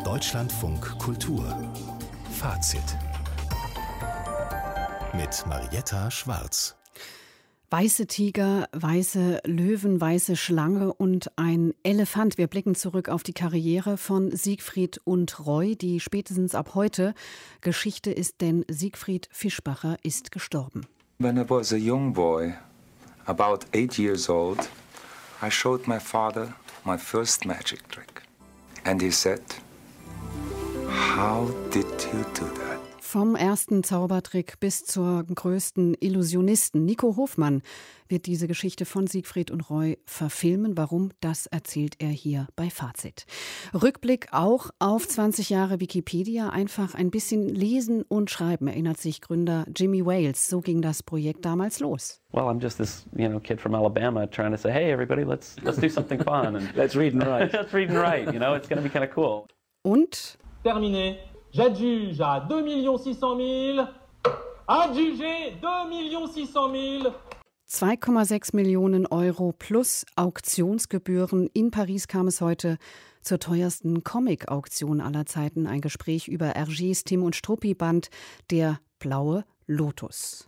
Deutschlandfunk Kultur Fazit mit Marietta Schwarz. Weiße Tiger, weiße Löwen, weiße Schlange und ein Elefant. Wir blicken zurück auf die Karriere von Siegfried und Roy, die spätestens ab heute Geschichte ist, denn Siegfried Fischbacher ist gestorben. When I was a young boy, about 8 years old, I showed my father my first magic trick. And he said, "How did you do that?" Vom ersten Zaubertrick bis zur größten Illusionisten. Nico Hofmann wird diese Geschichte von Siegfried und Roy verfilmen. Warum, das erzählt er hier bei Fazit. Rückblick auch auf 20 Jahre Wikipedia. Einfach ein bisschen lesen und schreiben, erinnert sich Gründer Jimmy Wales. So ging das Projekt damals los. Well, I'm just this, kid from Alabama trying to say, hey, everybody, let's do something fun. And let's read and write. Let's read and write, it's going to be kind of cool. Und? Terminé. J'adjuge à 2 600 000. Adjugé 2 600 000. 2,6 Millionen Euro plus Auktionsgebühren. In Paris kam es heute zur teuersten Comic-Auktion aller Zeiten. Ein Gespräch über Hergés Tim und Struppi-Band Der blaue Lotus.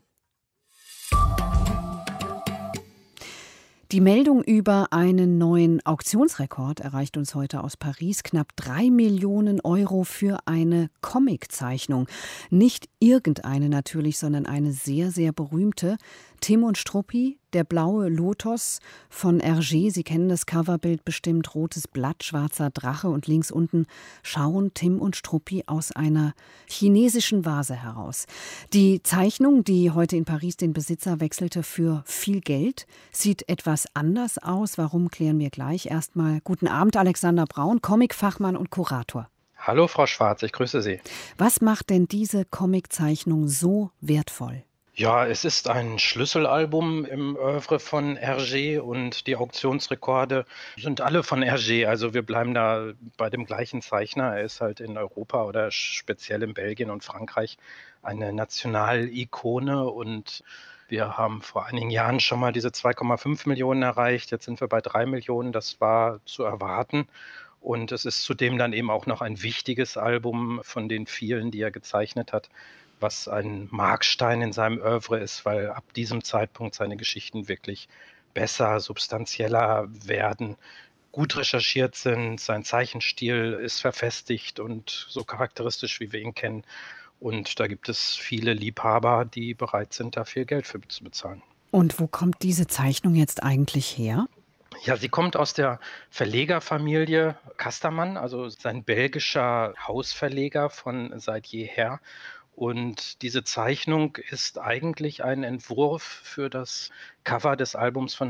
Die Meldung über einen neuen Auktionsrekord erreicht uns heute aus Paris. Knapp 3 Millionen Euro für eine Comiczeichnung. Nicht irgendeine natürlich, sondern eine sehr, sehr berühmte. Tim und Struppi, Der blaue Lotus von Hergé. Sie kennen das Coverbild bestimmt. Rotes Blatt, schwarzer Drache und links unten schauen Tim und Struppi aus einer chinesischen Vase heraus. Die Zeichnung, die heute in Paris den Besitzer wechselte für viel Geld, sieht etwas anders aus. Warum, klären wir gleich. Erstmal guten Abend, Alexander Braun, Comicfachmann und Kurator. Hallo Frau Schwarz, ich grüße Sie. Was macht denn diese Comiczeichnung so wertvoll? Ja, es ist ein Schlüsselalbum im Œuvre von Hergé und die Auktionsrekorde sind alle von Hergé. Also wir bleiben da bei dem gleichen Zeichner. Er ist halt in Europa oder speziell in Belgien und Frankreich eine Nationalikone und wir haben vor einigen Jahren schon mal diese 2,5 Millionen erreicht. Jetzt sind wir bei 3 Millionen. Das war zu erwarten. Und es ist zudem dann eben auch noch ein wichtiges Album von den vielen, die er gezeichnet hat, was ein Markstein in seinem Œuvre ist, weil ab diesem Zeitpunkt seine Geschichten wirklich besser, substanzieller werden, gut recherchiert sind, sein Zeichenstil ist verfestigt und so charakteristisch, wie wir ihn kennen. Und da gibt es viele Liebhaber, die bereit sind, da viel Geld für zu bezahlen. Und wo kommt diese Zeichnung jetzt eigentlich her? Ja, sie kommt aus der Verlegerfamilie Casterman, also sein belgischer Hausverleger von seit jeher. Und diese Zeichnung ist eigentlich ein Entwurf für das Cover des Albums von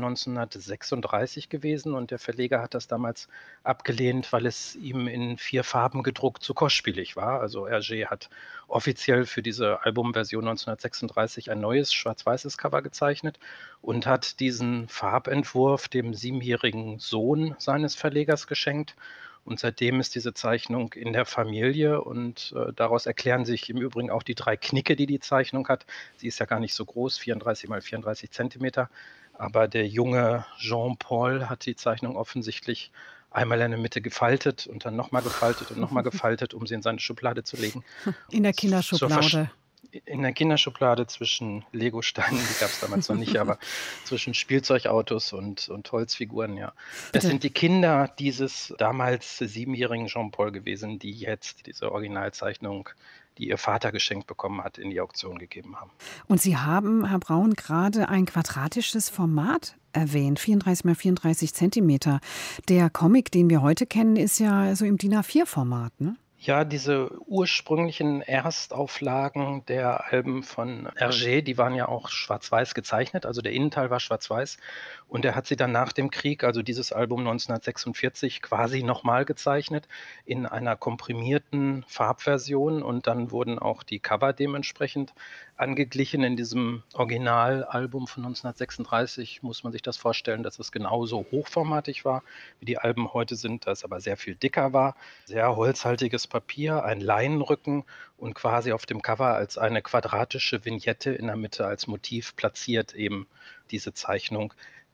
1936 gewesen. Und der Verleger hat das damals abgelehnt, weil es ihm in 4 Farben gedruckt zu kostspielig war. Also Hergé hat offiziell für diese Albumversion 1936 ein neues schwarz-weißes Cover gezeichnet und hat diesen Farbentwurf dem 7-jährigen Sohn seines Verlegers geschenkt. Und seitdem ist diese Zeichnung in der Familie und daraus erklären sich im Übrigen auch die 3 Knicke, die die Zeichnung hat. Sie ist ja gar nicht so groß, 34 mal 34 Zentimeter. Aber der junge Jean-Paul hat die Zeichnung offensichtlich einmal in der Mitte gefaltet und dann nochmal gefaltet und nochmal gefaltet, um sie in seine Schublade zu legen. In der Kinderschublade. In der Kinderschublade zwischen Legosteinen, die gab es damals noch nicht, aber zwischen Spielzeugautos und Holzfiguren, ja. Das sind die Kinder dieses damals 7-jährigen Jean-Paul gewesen, die jetzt diese Originalzeichnung, die ihr Vater geschenkt bekommen hat, in die Auktion gegeben haben. Und Sie haben, Herr Braun, gerade ein quadratisches Format erwähnt, 34 mal 34 Zentimeter. Der Comic, den wir heute kennen, ist ja so im DIN A4-Format, ne? Ja, diese ursprünglichen Erstauflagen der Alben von Hergé, die waren ja auch schwarz-weiß gezeichnet, also der Innenteil war schwarz-weiß und er hat sie dann nach dem Krieg, also dieses Album 1946, quasi nochmal gezeichnet in einer komprimierten Farbversion und dann wurden auch die Cover dementsprechend angeglichen. In diesem Originalalbum von 1936 muss man sich das vorstellen, dass es genauso hochformatig war, wie die Alben heute sind, das aber sehr viel dicker war, sehr holzhaltiges Papier, ein Leinenrücken und quasi auf dem Cover als eine quadratische Vignette in der Mitte als Motiv platziert eben diese Zeichnung,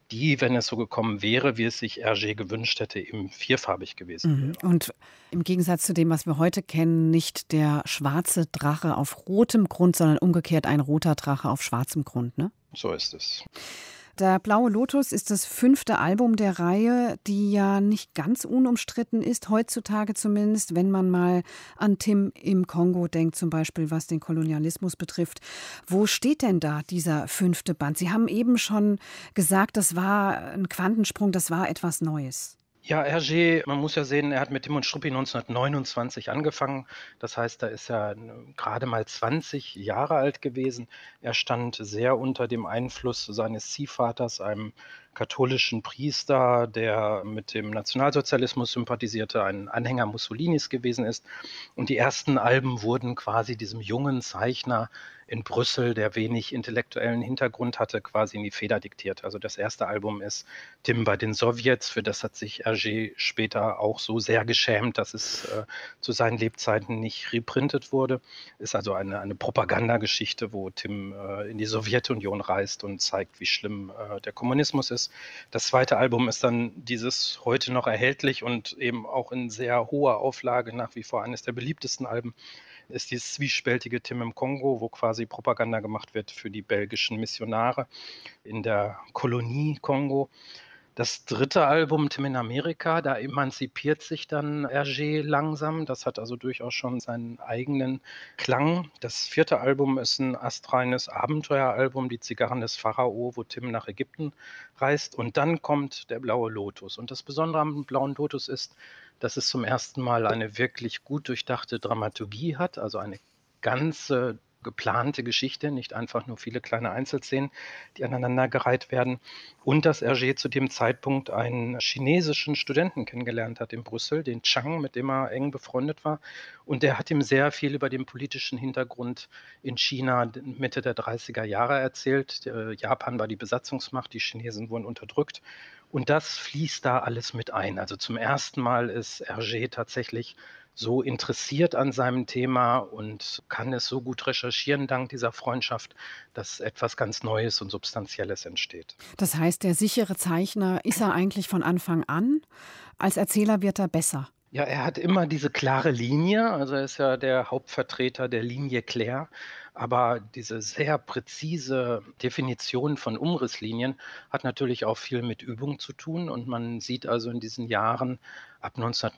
die, wenn es so gekommen wäre, wie es sich Hergé gewünscht hätte, eben vierfarbig gewesen wäre. Und im Gegensatz zu dem, was wir heute kennen, nicht der schwarze Drache auf rotem Grund, sondern umgekehrt ein roter Drache auf schwarzem Grund, ne? So ist es. Der Blaue Lotus ist das 5. Album der Reihe, die ja nicht ganz unumstritten ist, heutzutage zumindest, wenn man mal an Tim im Kongo denkt, zum Beispiel, was den Kolonialismus betrifft. Wo steht denn da dieser 5. Band? Sie haben eben schon gesagt, das war ein Quantensprung, das war etwas Neues. Ja, Hergé, man muss ja sehen, er hat mit Tim und Struppi 1929 angefangen. Das heißt, da ist er gerade mal 20 Jahre alt gewesen. Er stand sehr unter dem Einfluss seines Ziehvaters, einem katholischen Priester, der mit dem Nationalsozialismus sympathisierte, ein Anhänger Mussolinis gewesen ist. Und die ersten Alben wurden quasi diesem jungen Zeichner in Brüssel, der wenig intellektuellen Hintergrund hatte, quasi in die Feder diktiert. Also das erste Album ist Tim bei den Sowjets, für das hat sich Hergé später auch so sehr geschämt, dass es zu seinen Lebzeiten nicht reprintet wurde. Ist also eine Propagandageschichte, wo Tim in die Sowjetunion reist und zeigt, wie schlimm der Kommunismus ist. Das zweite Album ist dann dieses heute noch erhältlich und eben auch in sehr hoher Auflage nach wie vor eines der beliebtesten Alben, ist dieses zwiespältige Tim im Kongo, wo quasi Propaganda gemacht wird für die belgischen Missionare in der Kolonie Kongo. Das dritte Album, Tim in Amerika, da emanzipiert sich dann Hergé langsam. Das hat also durchaus schon seinen eigenen Klang. Das vierte Album ist ein astreines Abenteueralbum, Die Zigarren des Pharao, wo Tim nach Ägypten reist. Und dann kommt der Blaue Lotus. Und das Besondere am Blauen Lotus ist, dass es zum ersten Mal eine wirklich gut durchdachte Dramaturgie hat, also eine ganze geplante Geschichte, nicht einfach nur viele kleine Einzelszenen, die aneinandergereiht werden. Und dass Hergé zu dem Zeitpunkt einen chinesischen Studenten kennengelernt hat in Brüssel, den Chang, mit dem er eng befreundet war. Und der hat ihm sehr viel über den politischen Hintergrund in China Mitte der 30er Jahre erzählt. Japan war die Besatzungsmacht, die Chinesen wurden unterdrückt. Und das fließt da alles mit ein. Also zum ersten Mal ist Hergé tatsächlich so interessiert an seinem Thema und kann es so gut recherchieren dank dieser Freundschaft, dass etwas ganz Neues und Substanzielles entsteht. Das heißt, der sichere Zeichner ist er eigentlich von Anfang an. Als Erzähler wird er besser. Ja, er hat immer diese klare Linie, also er ist ja der Hauptvertreter der Linie Claire, aber diese sehr präzise Definition von Umrisslinien hat natürlich auch viel mit Übung zu tun und man sieht also in diesen Jahren ab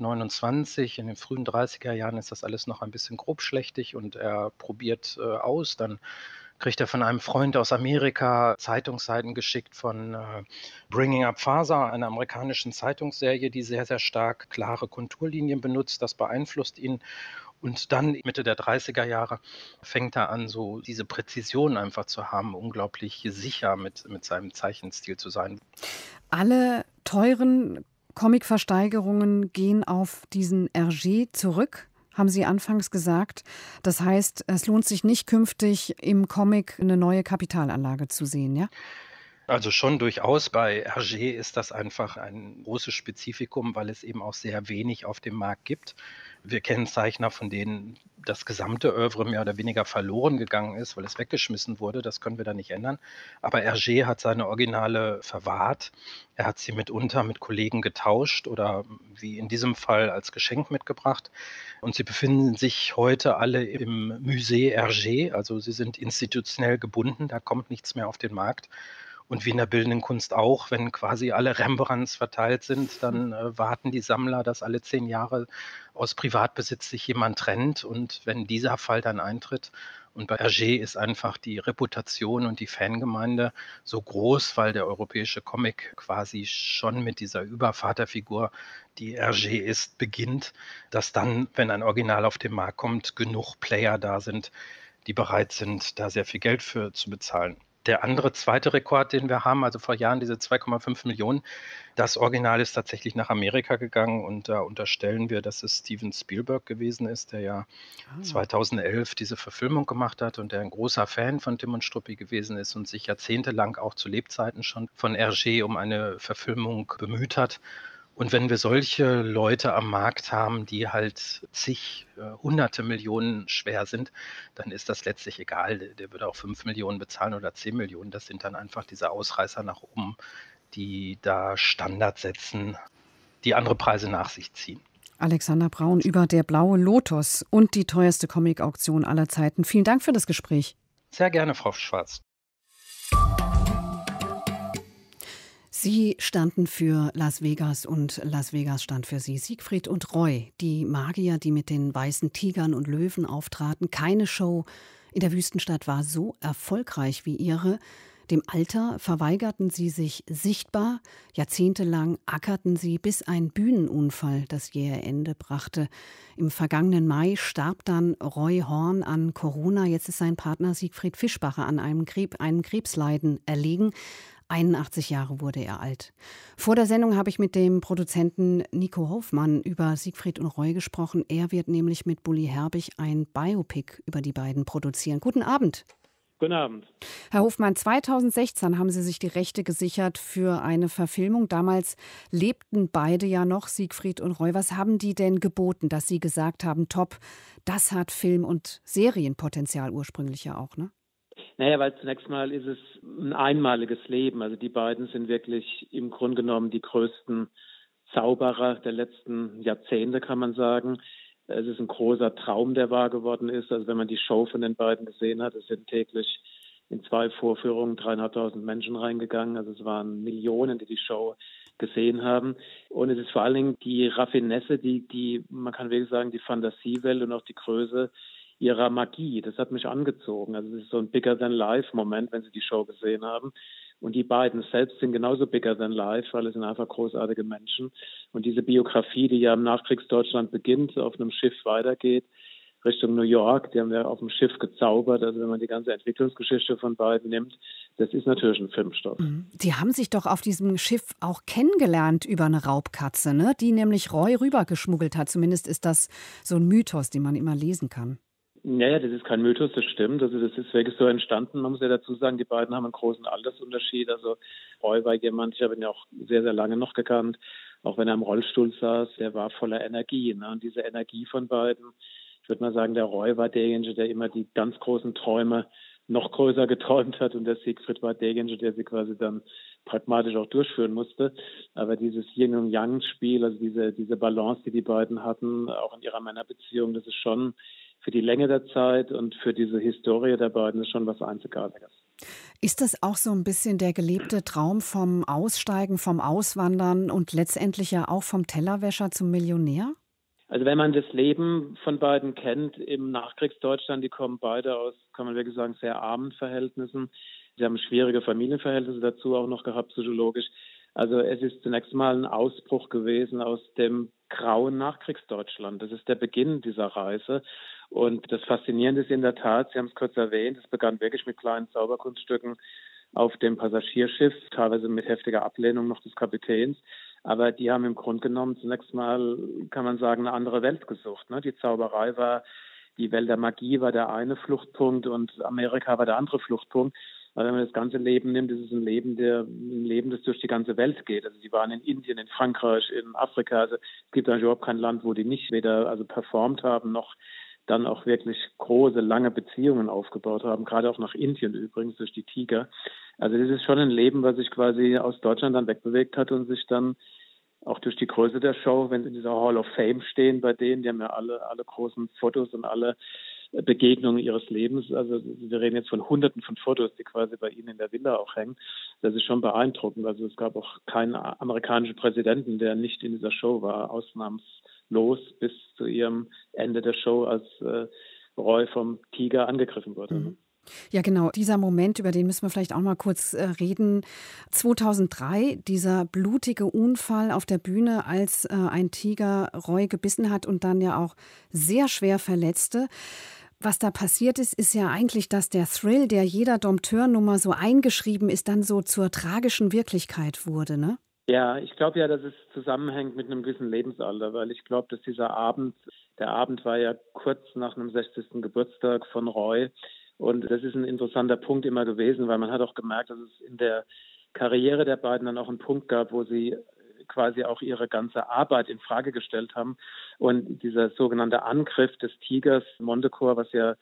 1929, in den frühen 30er Jahren ist das alles noch ein bisschen grobschlächtig und er probiert aus, dann kriegt er von einem Freund aus Amerika Zeitungsseiten geschickt von Bringing Up Father, einer amerikanischen Zeitungsserie, die sehr, sehr stark klare Konturlinien benutzt. Das beeinflusst ihn. Und dann Mitte der 30er Jahre fängt er an, so diese Präzision einfach zu haben, unglaublich sicher mit seinem Zeichenstil zu sein. Alle teuren Comicversteigerungen gehen auf diesen Hergé zurück, haben Sie anfangs gesagt. Das heißt, es lohnt sich nicht künftig im Comic eine neue Kapitalanlage zu sehen, ja? Also schon durchaus. Bei Hergé ist das einfach ein großes Spezifikum, weil es eben auch sehr wenig auf dem Markt gibt. Wir kennen Zeichner, von denen das gesamte Œuvre mehr oder weniger verloren gegangen ist, weil es weggeschmissen wurde. Das können wir da nicht ändern. Aber Hergé hat seine Originale verwahrt. Er hat sie mitunter mit Kollegen getauscht oder wie in diesem Fall als Geschenk mitgebracht. Und sie befinden sich heute alle im Musée Hergé. Also sie sind institutionell gebunden. Da kommt nichts mehr auf den Markt. Und wie in der bildenden Kunst auch, wenn quasi alle Rembrandts verteilt sind, dann warten die Sammler, dass alle 10 Jahre aus Privatbesitz sich jemand trennt. Und wenn dieser Fall dann eintritt, und bei Hergé ist einfach die Reputation und die Fangemeinde so groß, weil der europäische Comic quasi schon mit dieser Übervaterfigur, die Hergé ist, beginnt, dass dann, wenn ein Original auf den Markt kommt, genug Player da sind, die bereit sind, da sehr viel Geld für zu bezahlen. Der andere zweite Rekord, den wir haben, also vor Jahren diese 2,5 Millionen, das Original ist tatsächlich nach Amerika gegangen und da unterstellen wir, dass es Steven Spielberg gewesen ist, der ja 2011 diese Verfilmung gemacht hat und der ein großer Fan von Tim und Struppi gewesen ist und sich jahrzehntelang auch zu Lebzeiten schon von Hergé um eine Verfilmung bemüht hat. Und wenn wir solche Leute am Markt haben, die halt hunderte Millionen schwer sind, dann ist das letztlich egal. Der würde auch 5 Millionen bezahlen oder 10 Millionen. Das sind dann einfach diese Ausreißer nach oben, die da Standards setzen, die andere Preise nach sich ziehen. Alexander Braun über Der blaue Lotus und die teuerste Comic-Auktion aller Zeiten. Vielen Dank für das Gespräch. Sehr gerne, Frau Schwarz. Sie standen für Las Vegas und Las Vegas stand für Sie. Siegfried und Roy, die Magier, die mit den weißen Tigern und Löwen auftraten. Keine Show in der Wüstenstadt war so erfolgreich wie ihre. Dem Alter verweigerten sie sich sichtbar. Jahrzehntelang ackerten sie, bis ein Bühnenunfall das jähe Ende brachte. Im vergangenen Mai starb dann Roy Horn an Corona. Jetzt ist sein Partner Siegfried Fischbacher an einem Krebsleiden erlegen. 81 Jahre wurde er alt. Vor der Sendung habe ich mit dem Produzenten Nico Hofmann über Siegfried und Roy gesprochen. Er wird nämlich mit Bully Herbig ein Biopic über die beiden produzieren. Guten Abend. Guten Abend. Herr Hofmann, 2016 haben Sie sich die Rechte gesichert für eine Verfilmung. Damals lebten beide ja noch, Siegfried und Roy. Was haben die denn geboten, dass Sie gesagt haben, top, das hat Film- und Serienpotenzial ursprünglich ja auch, ne? Naja, weil zunächst mal ist es ein einmaliges Leben. Also die beiden sind wirklich im Grunde genommen die größten Zauberer der letzten Jahrzehnte, kann man sagen. Es ist ein großer Traum, der wahr geworden ist. Also wenn man die Show von den beiden gesehen hat, es sind täglich in 2 Vorführungen 3.500 Menschen reingegangen. Also es waren Millionen, die Show gesehen haben. Und es ist vor allen Dingen die Raffinesse, die man kann wirklich sagen, die Fantasiewelt und auch die Größe ihrer Magie. Das hat mich angezogen. Also es ist so ein Bigger-than-Life-Moment, wenn Sie die Show gesehen haben. Und die beiden selbst sind genauso bigger than life, weil es sind einfach großartige Menschen. Und diese Biografie, die ja im Nachkriegsdeutschland beginnt, auf einem Schiff weitergeht, Richtung New York, die haben wir auf dem Schiff gezaubert. Also wenn man die ganze Entwicklungsgeschichte von beiden nimmt, das ist natürlich ein Filmstoff. Die haben sich doch auf diesem Schiff auch kennengelernt über eine Raubkatze, ne? Die nämlich Roy rübergeschmuggelt hat. Zumindest ist das so ein Mythos, den man immer lesen kann. Naja, das ist kein Mythos, das stimmt. Also das ist wirklich so entstanden. Man muss ja dazu sagen, die beiden haben einen großen Altersunterschied. Also Roy war jemand, ich habe ihn ja auch sehr, sehr lange noch gekannt, auch wenn er im Rollstuhl saß, der war voller Energie. Ne? Und diese Energie von beiden, ich würde mal sagen, der Roy war derjenige, der immer die ganz großen Träume noch größer geträumt hat und der Siegfried war derjenige, der sie quasi dann pragmatisch auch durchführen musste. Aber dieses Yin- und Yang-Spiel, also diese Balance, die beiden hatten, auch in ihrer Männerbeziehung, das ist schon für die Länge der Zeit und für diese Historie der beiden ist schon was Einzigartiges. Ist das auch so ein bisschen der gelebte Traum vom Aussteigen, vom Auswandern und letztendlich ja auch vom Tellerwäscher zum Millionär? Also wenn man das Leben von beiden kennt im Nachkriegsdeutschland, die kommen beide aus, kann man wirklich sagen, sehr armen Verhältnissen. Sie haben schwierige Familienverhältnisse dazu auch noch gehabt, psychologisch. Also es ist zunächst mal ein Ausbruch gewesen aus dem grauen Nachkriegsdeutschland. Das ist der Beginn dieser Reise. Und das Faszinierende ist in der Tat, Sie haben es kurz erwähnt, es begann wirklich mit kleinen Zauberkunststücken auf dem Passagierschiff, teilweise mit heftiger Ablehnung noch des Kapitäns. Aber die haben im Grunde genommen zunächst mal, kann man sagen, eine andere Welt gesucht. Ne? Die Zauberei war, die Welt der Magie war der eine Fluchtpunkt und Amerika war der andere Fluchtpunkt. Weil wenn man das ganze Leben nimmt, ist es ein Leben, das durch die ganze Welt geht. Also sie waren in Indien, in Frankreich, in Afrika. Also es gibt eigentlich überhaupt kein Land, wo die nicht weder performt haben, noch dann auch wirklich große, lange Beziehungen aufgebaut haben, gerade auch nach Indien übrigens durch die Tiger. Also das ist schon ein Leben, was sich quasi aus Deutschland dann wegbewegt hat und sich dann auch durch die Größe der Show, wenn sie in dieser Hall of Fame stehen bei denen, die haben ja alle großen Fotos und alle Begegnungen ihres Lebens. Also wir reden jetzt von Hunderten von Fotos, die quasi bei ihnen in der Villa auch hängen. Das ist schon beeindruckend. Also es gab auch keinen amerikanischen Präsidenten, der nicht in dieser Show war, ausnahmslos bis zu ihrem Ende der Show, als Roy vom Tiger angegriffen wurde. Mhm. Ja, genau. Dieser Moment, über den müssen wir vielleicht auch mal kurz reden. 2003, dieser blutige Unfall auf der Bühne, als ein Tiger Roy gebissen hat und dann ja auch sehr schwer verletzte. Was da passiert ist, ist ja eigentlich, dass der Thrill, der jeder Dompteur-Nummer so eingeschrieben ist, dann so zur tragischen Wirklichkeit wurde, ne? Ja, ich glaube ja, dass es zusammenhängt mit einem gewissen Lebensalter, weil ich glaube, dass der Abend war ja kurz nach einem 60. Geburtstag von Roy. Und das ist ein interessanter Punkt immer gewesen, weil man hat auch gemerkt, dass es in der Karriere der beiden dann auch einen Punkt gab, wo sie quasi auch ihre ganze Arbeit in Frage gestellt haben. Und dieser sogenannte Angriff des Tigers Montecore, was ja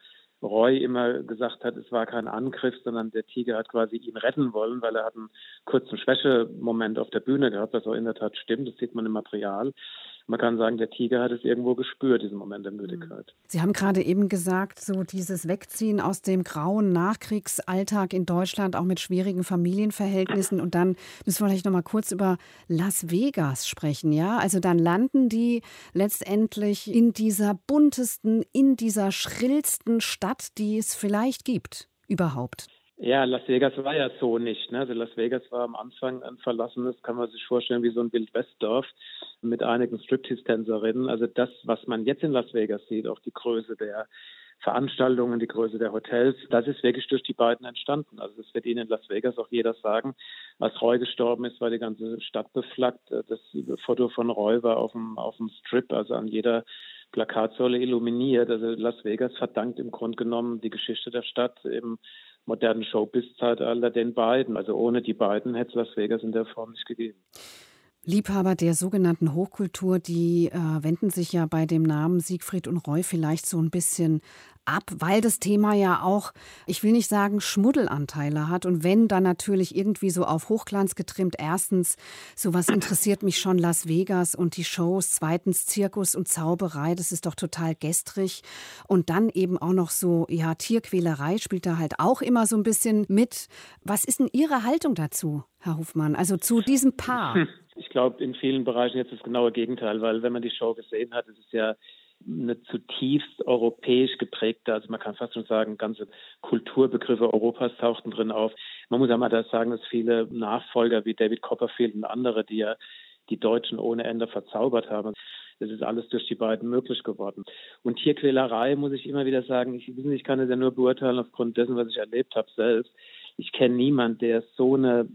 Roy immer gesagt hat, es war kein Angriff, sondern der Tiger hat quasi ihn retten wollen, weil er hat einen kurzen Schwächemoment auf der Bühne gehabt, was auch in der Tat stimmt, das sieht man im Material. Man kann sagen, der Tiger hat es irgendwo gespürt, diesen Moment der Müdigkeit. Sie haben gerade eben gesagt, so dieses Wegziehen aus dem grauen Nachkriegsalltag in Deutschland, auch mit schwierigen Familienverhältnissen. Und dann müssen wir vielleicht noch mal kurz über Las Vegas sprechen. Ja? Also dann landen die letztendlich in dieser buntesten, in dieser schrillsten Stadt, die es vielleicht gibt, überhaupt. Ja, Las Vegas war ja so nicht. Ne? Also Las Vegas war am Anfang ein verlassenes, kann man sich vorstellen, wie so ein Wildwestdorf mit einigen Striptease-Tänzerinnen. Also das, was man jetzt in Las Vegas sieht, auch die Größe der Veranstaltungen, die Größe der Hotels, das ist wirklich durch die beiden entstanden. Also das wird Ihnen in Las Vegas auch jeder sagen. Als Roy gestorben ist, war die ganze Stadt beflaggt. Das Foto von Roy war auf dem Strip, also an jeder Plakatsäule illuminiert. Also Las Vegas verdankt im Grunde genommen die Geschichte der Stadt im modernen Showbiz-Zeitalter den beiden. Also ohne die beiden hätte es Las Vegas in der Form nicht gegeben. Liebhaber der sogenannten Hochkultur, die wenden sich ja bei dem Namen Siegfried und Roy vielleicht so ein bisschen ab, weil das Thema ja auch, ich will nicht sagen Schmuddelanteile hat und wenn, dann natürlich irgendwie so auf Hochglanz getrimmt. Erstens, sowas interessiert mich schon, Las Vegas und die Shows. Zweitens, Zirkus und Zauberei, das ist doch total gestrig. Und dann eben auch noch so, ja, Tierquälerei spielt da halt auch immer so ein bisschen mit. Was ist denn Ihre Haltung dazu, Herr Hofmann, also zu diesem Paar? Ich glaube, in vielen Bereichen jetzt das genaue Gegenteil, weil wenn man die Show gesehen hat, ist es ja eine zutiefst europäisch geprägte, also man kann fast schon sagen, ganze Kulturbegriffe Europas tauchten drin auf. Man muss ja mal das sagen, dass viele Nachfolger wie David Copperfield und andere, die ja die Deutschen ohne Ende verzaubert haben, das ist alles durch die beiden möglich geworden. Und Tierquälerei muss ich immer wieder sagen, ich kann es ja nur beurteilen aufgrund dessen, was ich erlebt habe selbst. Ich kenne niemanden, der so eine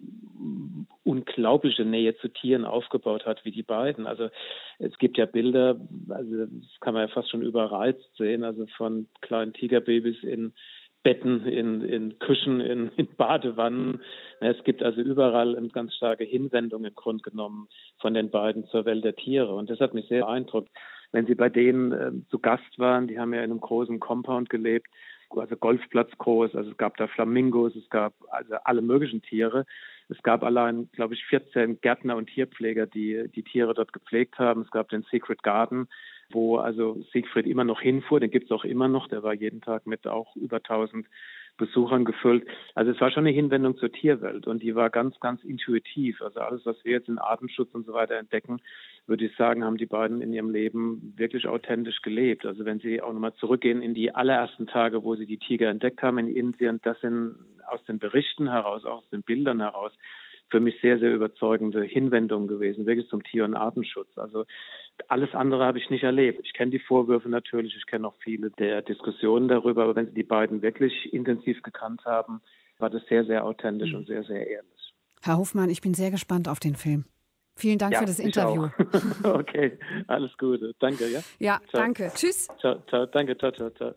unglaubliche Nähe zu Tieren aufgebaut hat wie die beiden. Also es gibt ja Bilder, also das kann man ja fast schon überreizt sehen, also von kleinen Tigerbabys in Betten, in Küchen, in Badewannen. Es gibt also überall eine ganz starke Hinwendung im Grunde genommen von den beiden zur Welt der Tiere. Und das hat mich sehr beeindruckt. Wenn Sie bei denen zu Gast waren, die haben ja in einem großen Compound gelebt, also Golfplatz groß, also es gab da Flamingos, es gab also alle möglichen Tiere. Es gab allein, glaube ich, 14 Gärtner und Tierpfleger, die die Tiere dort gepflegt haben. Es gab den Secret Garden, wo also Siegfried immer noch hinfuhr, den gibt es auch immer noch, der war jeden Tag mit auch über 1000 Besuchern gefüllt. Also es war schon eine Hinwendung zur Tierwelt und die war ganz, ganz intuitiv. Also alles, was wir jetzt in Artenschutz und so weiter entdecken, würde ich sagen, haben die beiden in ihrem Leben wirklich authentisch gelebt. Also wenn Sie auch nochmal zurückgehen in die allerersten Tage, wo Sie die Tiger entdeckt haben in Indien, das sind aus den Berichten heraus, auch aus den Bildern heraus, für mich sehr, sehr überzeugende Hinwendungen gewesen, wirklich zum Tier- und Artenschutz. Also alles andere habe ich nicht erlebt. Ich kenne die Vorwürfe natürlich, ich kenne auch viele der Diskussionen darüber, aber wenn Sie die beiden wirklich intensiv gekannt haben, war das sehr, sehr authentisch und sehr, sehr ehrlich. Herr Hofmann, ich bin sehr gespannt auf den Film. Vielen Dank für das Interview. Okay, alles Gute. Danke, ja? Ja, ciao. Danke. Tschüss. Ciao, ciao, danke, ciao, ciao, ciao.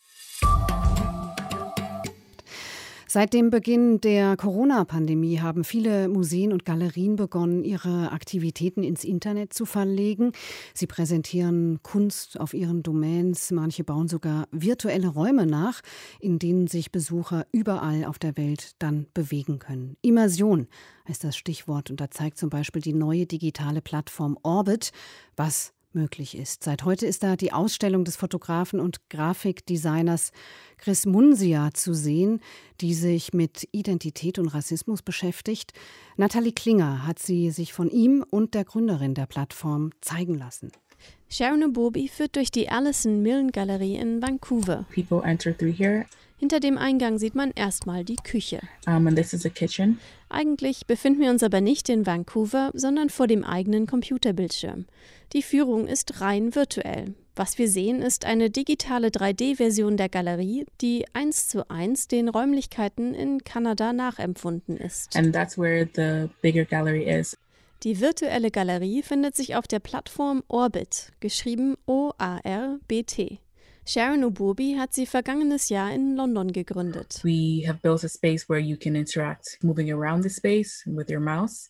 Seit dem Beginn der Corona-Pandemie haben viele Museen und Galerien begonnen, ihre Aktivitäten ins Internet zu verlegen. Sie präsentieren Kunst auf ihren Domains. Manche bauen sogar virtuelle Räume nach, in denen sich Besucher überall auf der Welt dann bewegen können. Immersion heißt das Stichwort und da zeigt zum Beispiel die neue digitale Plattform Orbit, was möglich ist. Seit heute ist da die Ausstellung des Fotografen und Grafikdesigners Chris Munsia zu sehen, die sich mit Identität und Rassismus beschäftigt. Nathalie Klinger hat sie sich von ihm und der Gründerin der Plattform zeigen lassen. Sharon Obobi führt durch die Alison Milne Galerie in Vancouver. People enter through here. Hinter dem Eingang sieht man erstmal die Küche. And this is a kitchen. Eigentlich befinden wir uns aber nicht in Vancouver, sondern vor dem eigenen Computerbildschirm. Die Führung ist rein virtuell. Was wir sehen, ist eine digitale 3D-Version der Galerie, die 1:1 den Räumlichkeiten in Kanada nachempfunden ist. And that's where the bigger gallery is. Die virtuelle Galerie findet sich auf der Plattform Orbit, geschrieben O-A-R-B-T. Sharon Obobi hat sie vergangenes Jahr in London gegründet. We have built a space where you can interact moving around the space with your mouse.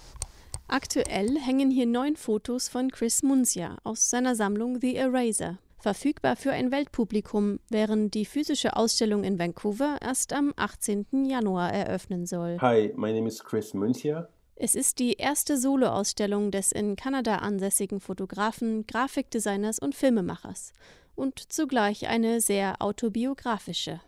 Aktuell hängen hier 9 Fotos von Chris Munsia aus seiner Sammlung The Eraser. verfügbar für ein Weltpublikum, während die physische Ausstellung in Vancouver erst am 18. Januar eröffnen soll. Hi, my name is Chris Muncia. Es ist die erste Soloausstellung des in Kanada ansässigen Fotografen, Grafikdesigners und Filmemachers und zugleich eine sehr autobiografische.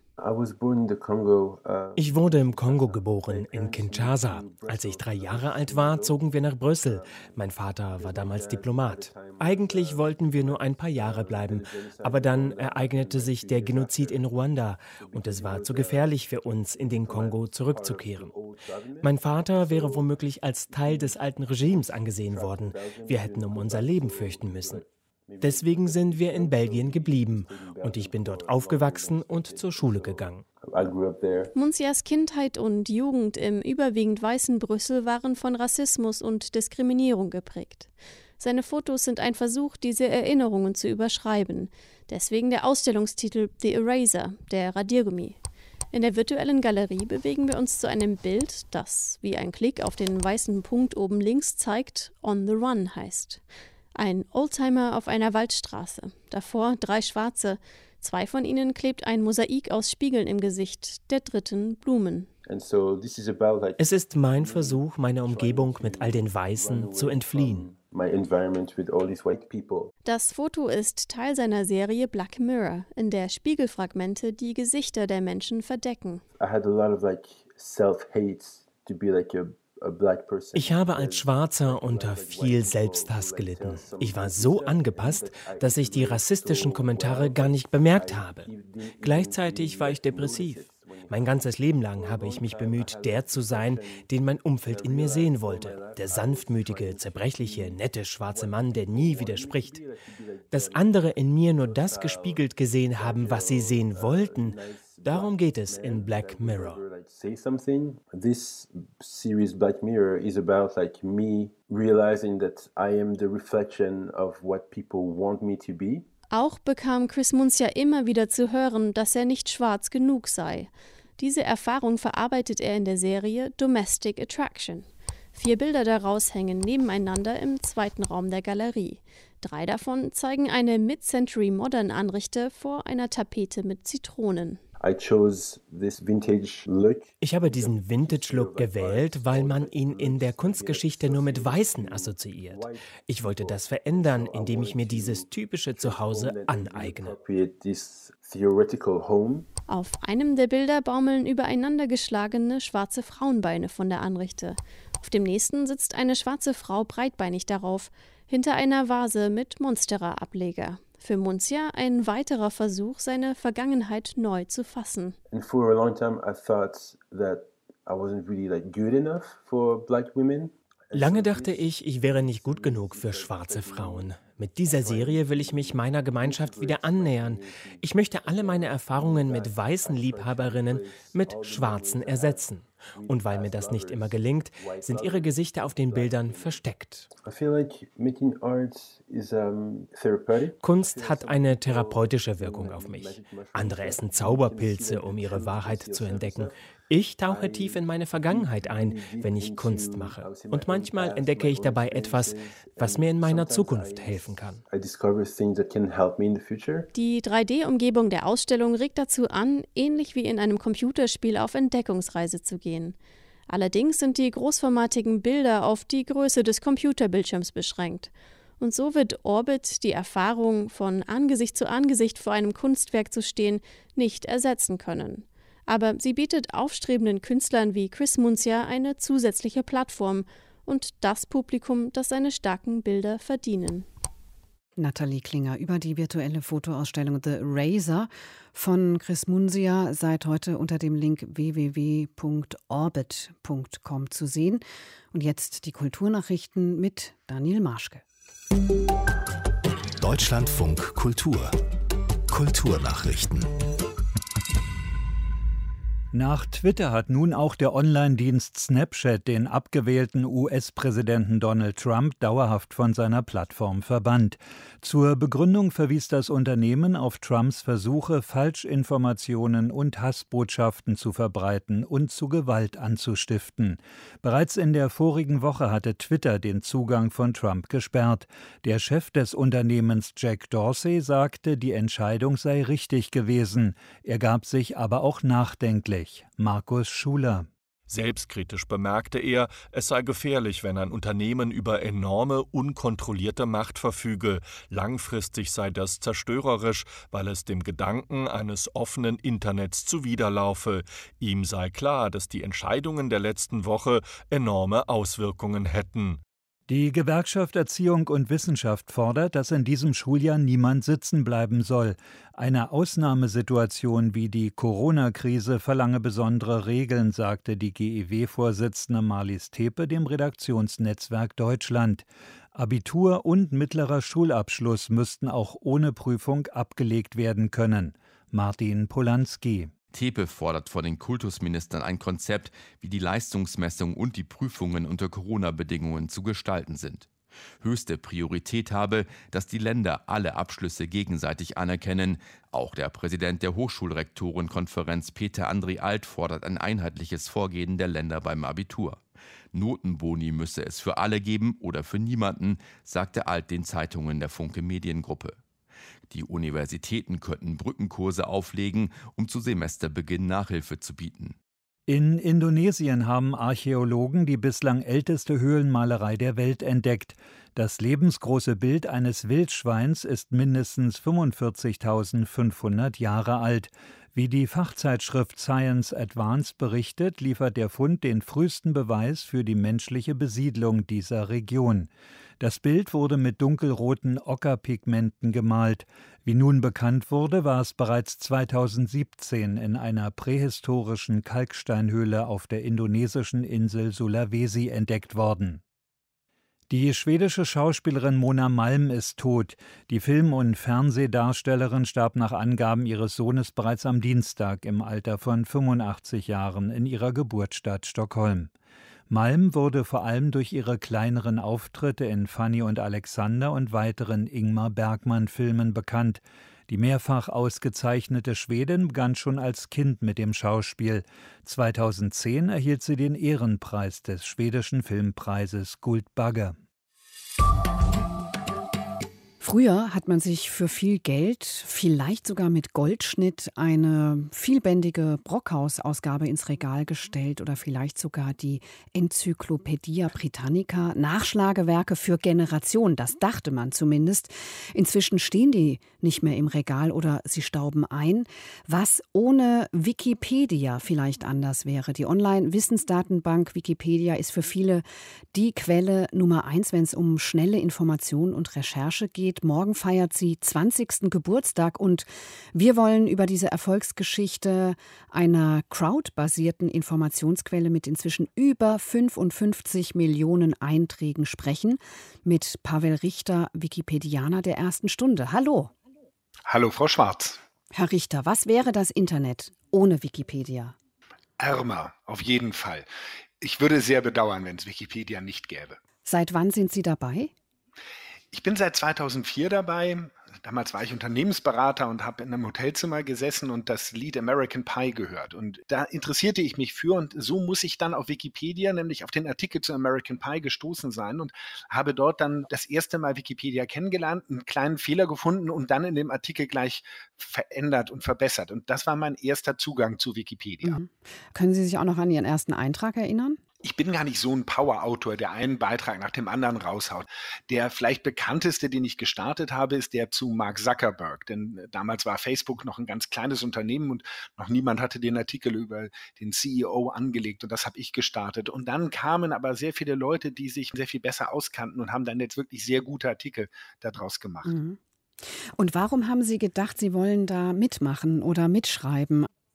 Ich wurde im Kongo geboren, in Kinshasa. Als ich 3 Jahre alt war, zogen wir nach Brüssel. Mein Vater war damals Diplomat. Eigentlich wollten wir nur ein paar Jahre bleiben, aber dann ereignete sich der Genozid in Ruanda und es war zu gefährlich für uns, in den Kongo zurückzukehren. Mein Vater wäre womöglich als Teil des alten Regimes angesehen worden. Wir hätten um unser Leben fürchten müssen. Deswegen sind wir in Belgien geblieben und ich bin dort aufgewachsen und zur Schule gegangen. Muncias Kindheit und Jugend im überwiegend weißen Brüssel waren von Rassismus und Diskriminierung geprägt. Seine Fotos sind ein Versuch, diese Erinnerungen zu überschreiben. Deswegen der Ausstellungstitel The Eraser, der Radiergummi. In der virtuellen Galerie bewegen wir uns zu einem Bild, das, wie ein Klick auf den weißen Punkt oben links zeigt, On the Run heißt. Ein Oldtimer auf einer Waldstraße, davor 3 Schwarze, 2 von ihnen klebt ein Mosaik aus Spiegeln im Gesicht, der dritten Blumen. Es ist mein Versuch, meiner Umgebung mit all den Weißen zu entfliehen. Das Foto ist Teil seiner Serie Black Mirror, in der Spiegelfragmente die Gesichter der Menschen verdecken. Ich habe als Schwarzer unter viel Selbsthass gelitten. Ich war so angepasst, dass ich die rassistischen Kommentare gar nicht bemerkt habe. Gleichzeitig war ich depressiv. Mein ganzes Leben lang habe ich mich bemüht, der zu sein, den mein Umfeld in mir sehen wollte. Der sanftmütige, zerbrechliche, nette schwarze Mann, der nie widerspricht. Dass andere in mir nur das gespiegelt gesehen haben, was sie sehen wollten, darum geht es in Black Mirror. This series Black Mirror is about me realizing that I am the reflection of what people want me to be. Auch bekam Chris Muncia immer wieder zu hören, dass er nicht schwarz genug sei. Diese Erfahrung verarbeitet er in der Serie Domestic Attraction. 4 Bilder daraus hängen nebeneinander im zweiten Raum der Galerie. 3 davon zeigen eine Mid-Century-Modern-Anrichte vor einer Tapete mit Zitronen. Ich habe diesen Vintage-Look gewählt, weil man ihn in der Kunstgeschichte nur mit Weißen assoziiert. Ich wollte das verändern, indem ich mir dieses typische Zuhause aneigne. Auf einem der Bilder baumeln übereinander geschlagene schwarze Frauenbeine von der Anrichte. Auf dem nächsten sitzt eine schwarze Frau breitbeinig darauf, hinter einer Vase mit Monstera-Ableger. Für Muncia ein weiterer Versuch, seine Vergangenheit neu zu fassen. For a long time I thought that I wasn't really good enough for black women. Lange dachte ich wäre nicht gut genug für schwarze Frauen. Mit dieser Serie will ich mich meiner Gemeinschaft wieder annähern. Ich möchte alle meine Erfahrungen mit weißen Liebhaberinnen mit Schwarzen ersetzen. Und weil mir das nicht immer gelingt, sind ihre Gesichter auf den Bildern versteckt. Kunst hat eine therapeutische Wirkung auf mich. Andere essen Zauberpilze, um ihre Wahrheit zu entdecken. Ich tauche tief in meine Vergangenheit ein, wenn ich Kunst mache. Und manchmal entdecke ich dabei etwas, was mir in meiner Zukunft helfen kann. Die 3D-Umgebung der Ausstellung regt dazu an, ähnlich wie in einem Computerspiel auf Entdeckungsreise zu gehen. Allerdings sind die großformatigen Bilder auf die Größe des Computerbildschirms beschränkt. Und so wird Orbit die Erfahrung, von Angesicht zu Angesicht vor einem Kunstwerk zu stehen, nicht ersetzen können. Aber sie bietet aufstrebenden Künstlern wie Chris Muncia eine zusätzliche Plattform und das Publikum, das seine starken Bilder verdienen. Nathalie Klinger über die virtuelle Fotoausstellung The Eraser von Chris Muncia seit heute unter dem Link www.orbit.com zu sehen. Und jetzt die Kulturnachrichten mit Daniel Marschke. Deutschlandfunk Kultur. Kulturnachrichten. Nach Twitter hat nun auch der Online-Dienst Snapchat den abgewählten US-Präsidenten Donald Trump dauerhaft von seiner Plattform verbannt. Zur Begründung verwies das Unternehmen auf Trumps Versuche, Falschinformationen und Hassbotschaften zu verbreiten und zu Gewalt anzustiften. Bereits in der vorigen Woche hatte Twitter den Zugang von Trump gesperrt. Der Chef des Unternehmens Jack Dorsey sagte, die Entscheidung sei richtig gewesen. Er gab sich aber auch nachdenklich. Markus Schuler. Selbstkritisch bemerkte er, es sei gefährlich, wenn ein Unternehmen über enorme, unkontrollierte Macht verfüge. Langfristig sei das zerstörerisch, weil es dem Gedanken eines offenen Internets zuwiderlaufe. Ihm sei klar, dass die Entscheidungen der letzten Woche enorme Auswirkungen hätten. Die Gewerkschaft Erziehung und Wissenschaft fordert, dass in diesem Schuljahr niemand sitzen bleiben soll. Eine Ausnahmesituation wie die Corona-Krise verlange besondere Regeln, sagte die GEW-Vorsitzende Marlies Tepe dem Redaktionsnetzwerk Deutschland. Abitur und mittlerer Schulabschluss müssten auch ohne Prüfung abgelegt werden können. Martin Polanski. Tepe fordert vor den Kultusministern ein Konzept, wie die Leistungsmessung und die Prüfungen unter Corona-Bedingungen zu gestalten sind. Höchste Priorität habe, dass die Länder alle Abschlüsse gegenseitig anerkennen. Auch der Präsident der Hochschulrektorenkonferenz Peter André Alt fordert ein einheitliches Vorgehen der Länder beim Abitur. Notenboni müsse es für alle geben oder für niemanden, sagte Alt den Zeitungen der Funke Mediengruppe. Die Universitäten könnten Brückenkurse auflegen, um zu Semesterbeginn Nachhilfe zu bieten. In Indonesien haben Archäologen die bislang älteste Höhlenmalerei der Welt entdeckt. Das lebensgroße Bild eines Wildschweins ist mindestens 45.500 Jahre alt. Wie die Fachzeitschrift Science Advance berichtet, liefert der Fund den frühesten Beweis für die menschliche Besiedlung dieser Region. Das Bild wurde mit dunkelroten Ockerpigmenten gemalt. Wie nun bekannt wurde, war es bereits 2017 in einer prähistorischen Kalksteinhöhle auf der indonesischen Insel Sulawesi entdeckt worden. Die schwedische Schauspielerin Mona Malm ist tot. Die Film- und Fernsehdarstellerin starb nach Angaben ihres Sohnes bereits am Dienstag im Alter von 85 Jahren in ihrer Geburtsstadt Stockholm. Malm wurde vor allem durch ihre kleineren Auftritte in Fanny und Alexander und weiteren Ingmar Bergman-Filmen bekannt. Die mehrfach ausgezeichnete Schwedin begann schon als Kind mit dem Schauspiel. 2010 erhielt sie den Ehrenpreis des schwedischen Filmpreises Guldbagge. Früher hat man sich für viel Geld, vielleicht sogar mit Goldschnitt, eine vielbändige Brockhaus-Ausgabe ins Regal gestellt oder vielleicht sogar die Encyclopaedia Britannica, Nachschlagewerke für Generationen, das dachte man zumindest. Inzwischen stehen die nicht mehr im Regal oder sie stauben ein, was ohne Wikipedia vielleicht anders wäre. Die Online-Wissensdatenbank Wikipedia ist für viele die Quelle Nummer 1, wenn es um schnelle Information und Recherche geht. Morgen feiert sie 20. Geburtstag und wir wollen über diese Erfolgsgeschichte einer crowdbasierten Informationsquelle mit inzwischen über 55 Millionen Einträgen sprechen. Mit Pavel Richter, Wikipedianer der ersten Stunde. Hallo. Hallo, Frau Schwarz. Herr Richter, was wäre das Internet ohne Wikipedia? Ärmer, auf jeden Fall. Ich würde sehr bedauern, wenn es Wikipedia nicht gäbe. Seit wann sind Sie dabei? Ich bin seit 2004 dabei. Damals war ich Unternehmensberater und habe in einem Hotelzimmer gesessen und das Lied American Pie gehört. Und da interessierte ich mich für und so muss ich dann auf Wikipedia, nämlich auf den Artikel zu American Pie gestoßen sein und habe dort dann das erste Mal Wikipedia kennengelernt, einen kleinen Fehler gefunden und dann in dem Artikel gleich verändert und verbessert. Und das war mein erster Zugang zu Wikipedia. Können Sie sich auch noch an Ihren ersten Eintrag erinnern? Ich bin gar nicht so ein Power-Autor, der einen Beitrag nach dem anderen raushaut. Der vielleicht bekannteste, den ich gestartet habe, ist der zu Mark Zuckerberg. Denn damals war Facebook noch ein ganz kleines Unternehmen und noch niemand hatte den Artikel über den CEO angelegt. Und das habe ich gestartet. Und dann kamen aber sehr viele Leute, die sich sehr viel besser auskannten und haben dann jetzt wirklich sehr gute Artikel daraus gemacht. Und warum haben Sie gedacht, Sie wollen da mitmachen oder mitschreiben?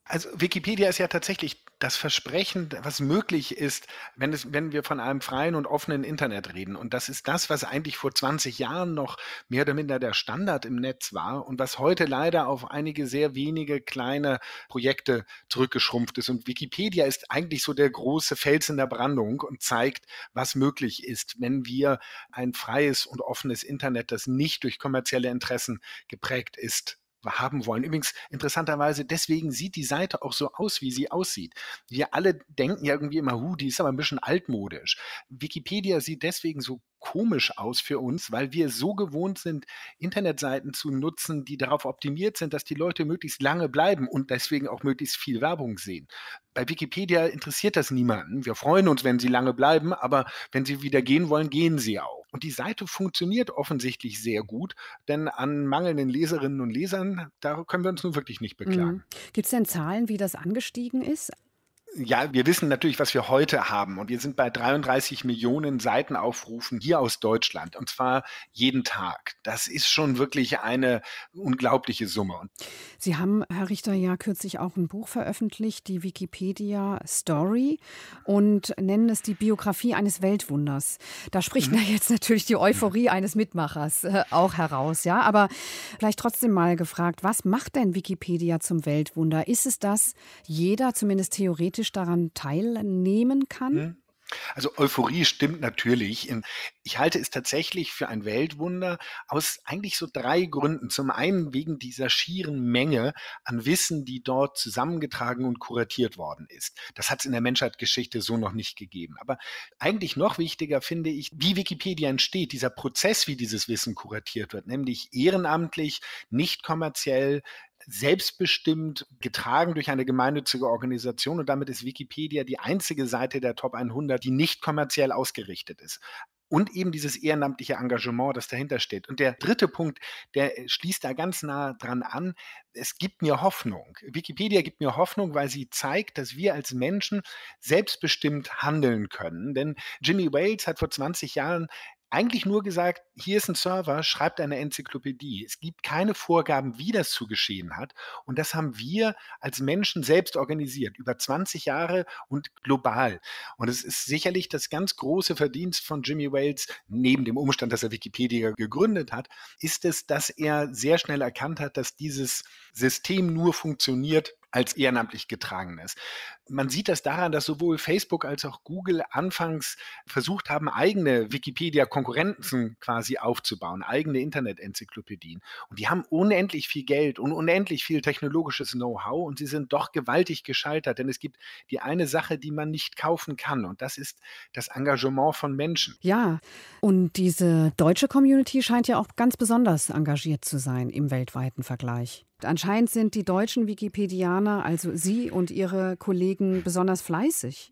Also Wikipedia ist ja tatsächlich das Versprechen, was möglich ist, wenn wir von einem freien und offenen Internet reden. Und das ist das, was eigentlich vor 20 Jahren noch mehr oder minder der Standard im Netz war und was heute leider auf einige sehr wenige kleine Projekte zurückgeschrumpft ist. Und Wikipedia ist eigentlich so der große Fels in der Brandung und zeigt, was möglich ist, wenn wir ein freies und offenes Internet, das nicht durch kommerzielle Interessen geprägt ist, haben wollen. Übrigens, interessanterweise, deswegen sieht die Seite auch so aus, wie sie aussieht. Wir alle denken ja irgendwie immer, die ist aber ein bisschen altmodisch. Wikipedia sieht deswegen so komisch aus für uns, weil wir so gewohnt sind, Internetseiten zu nutzen, die darauf optimiert sind, dass die Leute möglichst lange bleiben und deswegen auch möglichst viel Werbung sehen. Bei Wikipedia interessiert das niemanden. Wir freuen uns, wenn sie lange bleiben, aber wenn sie wieder gehen wollen, gehen sie auch. Und die Seite funktioniert offensichtlich sehr gut, denn an mangelnden Leserinnen und Lesern, da können wir uns nun wirklich nicht beklagen. Gibt es denn Zahlen, wie das angestiegen ist? Ja, wir wissen natürlich, was wir heute haben. Und wir sind bei 33 Millionen Seitenaufrufen hier aus Deutschland. Und zwar jeden Tag. Das ist schon wirklich eine unglaubliche Summe. Sie haben, Herr Richter, ja kürzlich auch ein Buch veröffentlicht, die Wikipedia Story, und nennen es die Biografie eines Weltwunders. Da spricht jetzt natürlich die Euphorie eines Mitmachers auch heraus. Ja? Aber vielleicht trotzdem mal gefragt, was macht denn Wikipedia zum Weltwunder? Ist es, dass jeder zumindest theoretisch daran teilnehmen kann? Also Euphorie stimmt natürlich. Ich halte es tatsächlich für ein Weltwunder aus eigentlich so 3 Gründen. Zum einen wegen dieser schieren Menge an Wissen, die dort zusammengetragen und kuratiert worden ist. Das hat es in der Menschheitsgeschichte so noch nicht gegeben. Aber eigentlich noch wichtiger finde ich, wie Wikipedia entsteht, dieser Prozess, wie dieses Wissen kuratiert wird, nämlich ehrenamtlich, nicht kommerziell, selbstbestimmt, getragen durch eine gemeinnützige Organisation, und damit ist Wikipedia die einzige Seite der Top 100, die nicht kommerziell ausgerichtet ist. Und eben dieses ehrenamtliche Engagement, das dahinter steht. Und der dritte Punkt, der schließt da ganz nah dran an. Es gibt mir Hoffnung. Wikipedia gibt mir Hoffnung, weil sie zeigt, dass wir als Menschen selbstbestimmt handeln können. Denn Jimmy Wales hat vor 20 Jahren eigentlich nur gesagt, hier ist ein Server, schreibt eine Enzyklopädie. Es gibt keine Vorgaben, wie das zu geschehen hat. Und das haben wir als Menschen selbst organisiert, über 20 Jahre und global. Und es ist sicherlich das ganz große Verdienst von Jimmy Wales, neben dem Umstand, dass er Wikipedia gegründet hat, ist es, dass er sehr schnell erkannt hat, dass dieses System nur funktioniert, als ehrenamtlich getragen ist. Man sieht das daran, dass sowohl Facebook als auch Google anfangs versucht haben, eigene Wikipedia-Konkurrenzen quasi aufzubauen, eigene Internet-Enzyklopädien. Und die haben unendlich viel Geld und unendlich viel technologisches Know-how, und sie sind doch gewaltig gescheitert, denn es gibt die eine Sache, die man nicht kaufen kann, und das ist das Engagement von Menschen. Ja, und diese deutsche Community scheint ja auch ganz besonders engagiert zu sein im weltweiten Vergleich. Anscheinend sind die deutschen Wikipedianer, also Sie und Ihre Kollegen, besonders fleißig.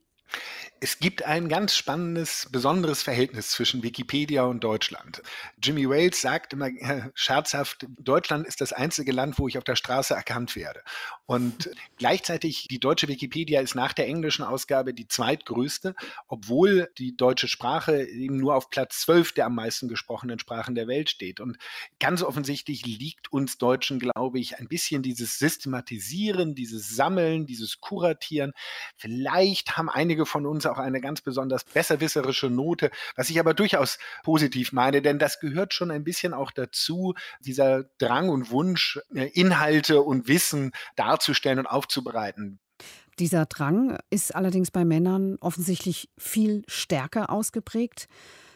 Es gibt ein ganz spannendes, besonderes Verhältnis zwischen Wikipedia und Deutschland. Jimmy Wales sagt immer scherzhaft, Deutschland ist das einzige Land, wo ich auf der Straße erkannt werde. Und gleichzeitig, die deutsche Wikipedia ist nach der englischen Ausgabe die zweitgrößte, obwohl die deutsche Sprache eben nur auf Platz 12 der am meisten gesprochenen Sprachen der Welt steht. Und ganz offensichtlich liegt uns Deutschen, glaube ich, ein bisschen dieses Systematisieren, dieses Sammeln, dieses Kuratieren. Vielleicht haben einige von uns auch eine ganz besonders besserwisserische Note, was ich aber durchaus positiv meine, denn das gehört schon ein bisschen auch dazu, dieser Drang und Wunsch, Inhalte und Wissen darzustellen und aufzubereiten. Dieser Drang ist allerdings bei Männern offensichtlich viel stärker ausgeprägt.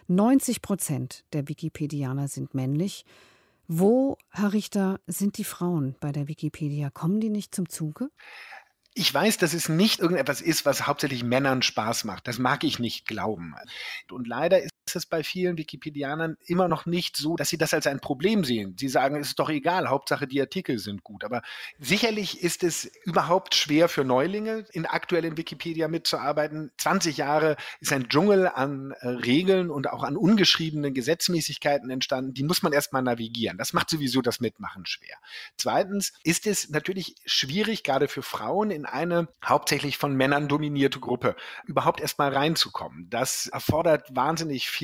90% der Wikipedianer sind männlich. Wo, Herr Richter, sind die Frauen bei der Wikipedia? Kommen die nicht zum Zuge? Ich weiß, dass es nicht irgendetwas ist, was hauptsächlich Männern Spaß macht. Das mag ich nicht glauben. Und leider ist es bei vielen Wikipedianern immer noch nicht so, dass sie das als ein Problem sehen. Sie sagen, es ist doch egal, Hauptsache die Artikel sind gut. Aber sicherlich ist es überhaupt schwer für Neulinge, aktuell in Wikipedia mitzuarbeiten. 20 Jahre ist ein Dschungel an Regeln und auch an ungeschriebenen Gesetzmäßigkeiten entstanden. Die muss man erstmal navigieren. Das macht sowieso das Mitmachen schwer. Zweitens ist es natürlich schwierig, gerade für Frauen in eine hauptsächlich von Männern dominierte Gruppe überhaupt erstmal reinzukommen. Das erfordert wahnsinnig viel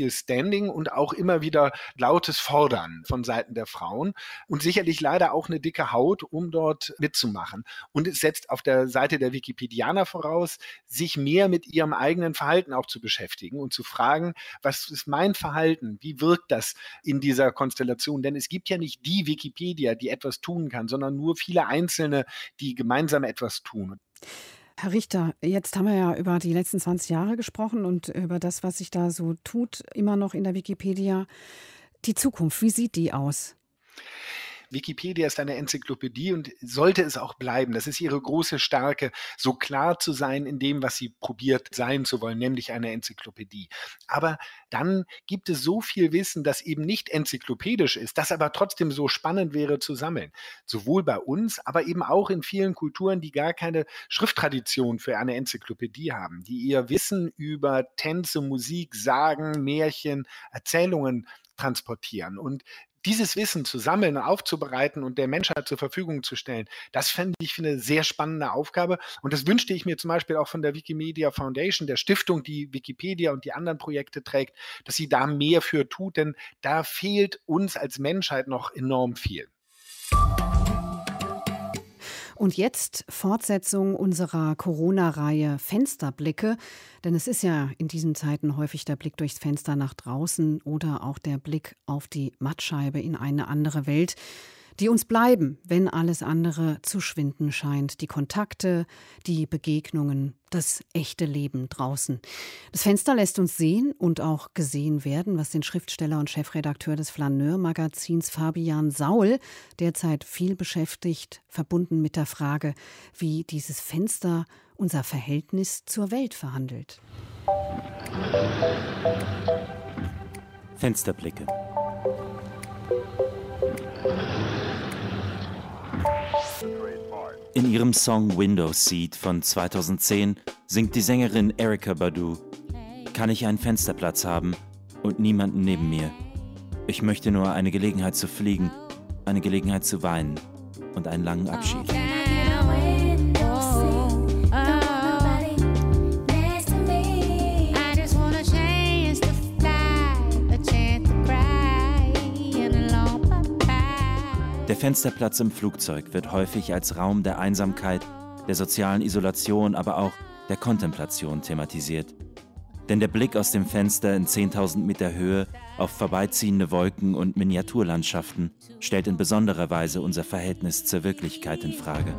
viel Standing und auch immer wieder lautes Fordern von Seiten der Frauen und sicherlich leider auch eine dicke Haut, um dort mitzumachen. Und es setzt auf der Seite der Wikipedianer voraus, sich mehr mit ihrem eigenen Verhalten auch zu beschäftigen und zu fragen, was ist mein Verhalten? Wie wirkt das in dieser Konstellation? Denn es gibt ja nicht die Wikipedia, die etwas tun kann, sondern nur viele Einzelne, die gemeinsam etwas tun. Herr Richter, jetzt haben wir ja über die letzten 20 Jahre gesprochen und über das, was sich da so tut, immer noch in der Wikipedia. Die Zukunft, wie sieht die aus? Wikipedia ist eine Enzyklopädie und sollte es auch bleiben. Das ist ihre große Stärke, so klar zu sein in dem, was sie probiert sein zu wollen, nämlich eine Enzyklopädie. Aber dann gibt es so viel Wissen, das eben nicht enzyklopädisch ist, das aber trotzdem so spannend wäre zu sammeln. Sowohl bei uns, aber eben auch in vielen Kulturen, die gar keine Schrifttradition für eine Enzyklopädie haben, die ihr Wissen über Tänze, Musik, Sagen, Märchen, Erzählungen transportieren. Und dieses Wissen zu sammeln, aufzubereiten und der Menschheit zur Verfügung zu stellen, das fände ich eine sehr spannende Aufgabe. Und das wünschte ich mir zum Beispiel auch von der Wikimedia Foundation, der Stiftung, die Wikipedia und die anderen Projekte trägt, dass sie da mehr für tut, denn da fehlt uns als Menschheit noch enorm viel. Und jetzt Fortsetzung unserer Corona-Reihe Fensterblicke. Denn es ist ja in diesen Zeiten häufig der Blick durchs Fenster nach draußen oder auch der Blick auf die Mattscheibe in eine andere Welt, die uns bleiben, wenn alles andere zu schwinden scheint. Die Kontakte, die Begegnungen, das echte Leben draußen. Das Fenster lässt uns sehen und auch gesehen werden, was den Schriftsteller und Chefredakteur des Flaneur-Magazins Fabian Saul derzeit viel beschäftigt, verbunden mit der Frage, wie dieses Fenster unser Verhältnis zur Welt verhandelt. Fensterblicke. In ihrem Song Window Seat von 2010 singt die Sängerin Erykah Badu: Kann ich einen Fensterplatz haben und niemanden neben mir? Ich möchte nur eine Gelegenheit zu fliegen, eine Gelegenheit zu weinen und einen langen Abschied. Der Fensterplatz im Flugzeug wird häufig als Raum der Einsamkeit, der sozialen Isolation, aber auch der Kontemplation thematisiert. Denn der Blick aus dem Fenster in 10.000 Meter Höhe auf vorbeiziehende Wolken und Miniaturlandschaften stellt in besonderer Weise unser Verhältnis zur Wirklichkeit in Frage.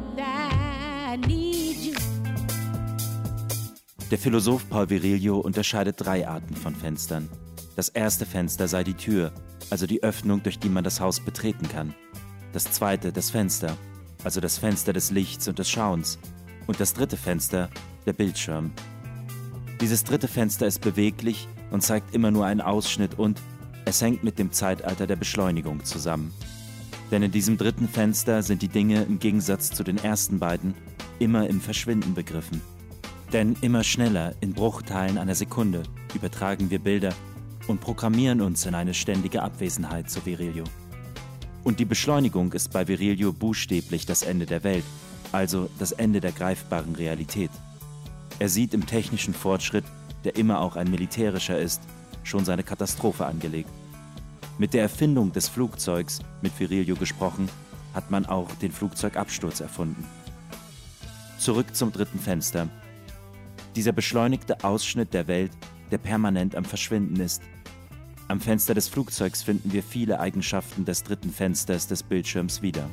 Der Philosoph Paul Virilio unterscheidet 3 Arten von Fenstern. Das erste Fenster sei die Tür, also die Öffnung, durch die man das Haus betreten kann. Das zweite das Fenster, also das Fenster des Lichts und des Schauens. Und das dritte Fenster, der Bildschirm. Dieses dritte Fenster ist beweglich und zeigt immer nur einen Ausschnitt und es hängt mit dem Zeitalter der Beschleunigung zusammen. Denn in diesem dritten Fenster sind die Dinge im Gegensatz zu den ersten beiden immer im Verschwinden begriffen. Denn immer schneller, in Bruchteilen einer Sekunde, übertragen wir Bilder und programmieren uns in eine ständige Abwesenheit, so Virilio. Und die Beschleunigung ist bei Virilio buchstäblich das Ende der Welt, also das Ende der greifbaren Realität. Er sieht im technischen Fortschritt, der immer auch ein militärischer ist, schon seine Katastrophe angelegt. Mit der Erfindung des Flugzeugs, mit Virilio gesprochen, hat man auch den Flugzeugabsturz erfunden. Zurück zum dritten Fenster. Dieser beschleunigte Ausschnitt der Welt, der permanent am Verschwinden ist. Am Fenster des Flugzeugs finden wir viele Eigenschaften des dritten Fensters des Bildschirms wieder.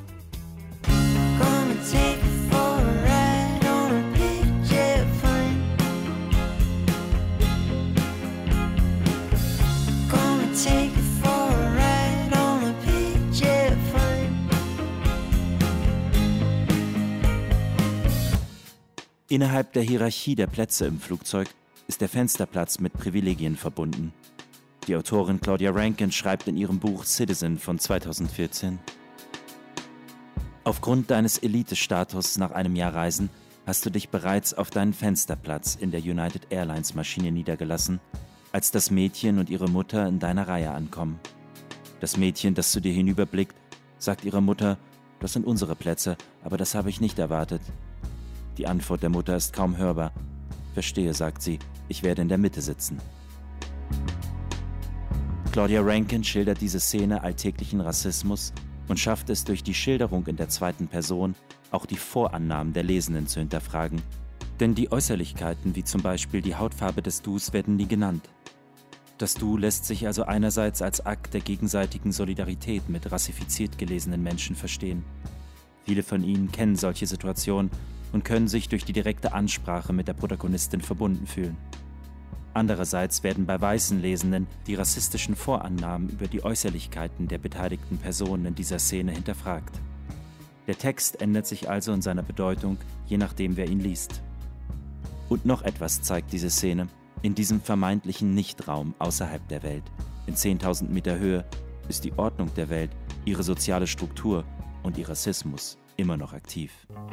Innerhalb der Hierarchie der Plätze im Flugzeug ist der Fensterplatz mit Privilegien verbunden. Die Autorin Claudia Rankine schreibt in ihrem Buch Citizen von 2014: Aufgrund deines Elite-Status nach einem Jahr Reisen hast du dich bereits auf deinen Fensterplatz in der United Airlines Maschine niedergelassen, als das Mädchen und ihre Mutter in deiner Reihe ankommen. Das Mädchen, das zu dir hinüberblickt, sagt ihrer Mutter: Das sind unsere Plätze, aber das habe ich nicht erwartet. Die Antwort der Mutter ist kaum hörbar. Verstehe, sagt sie, ich werde in der Mitte sitzen. Claudia Rankine schildert diese Szene alltäglichen Rassismus und schafft es durch die Schilderung in der zweiten Person, auch die Vorannahmen der Lesenden zu hinterfragen. Denn die Äußerlichkeiten, wie zum Beispiel die Hautfarbe des Dus, werden nie genannt. Das Du lässt sich also einerseits als Akt der gegenseitigen Solidarität mit rassifiziert gelesenen Menschen verstehen. Viele von ihnen kennen solche Situationen und können sich durch die direkte Ansprache mit der Protagonistin verbunden fühlen. Andererseits werden bei weißen Lesenden die rassistischen Vorannahmen über die Äußerlichkeiten der beteiligten Personen in dieser Szene hinterfragt. Der Text ändert sich also in seiner Bedeutung, je nachdem, wer ihn liest. Und noch etwas zeigt diese Szene. In diesem vermeintlichen Nichtraum außerhalb der Welt, in 10.000 Meter Höhe, ist die Ordnung der Welt, ihre soziale Struktur und ihr Rassismus immer noch aktiv.